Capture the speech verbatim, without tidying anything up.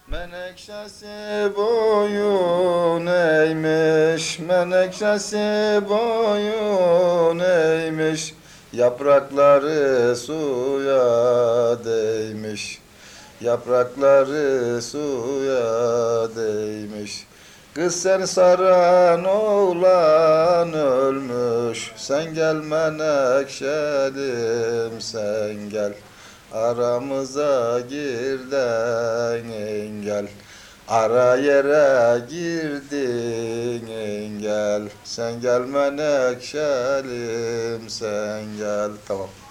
Menekşesi boyun eğmiş, menekşesi boyun eğmiş, yaprakları suya değmiş, yaprakları suya değmiş. Kız seni saran oğlan ölmüş, sen gel menekşelim sen gel. Aramıza girden engel, ara yere girdin engel. Sen gel menekşelim sen gel. Tamam.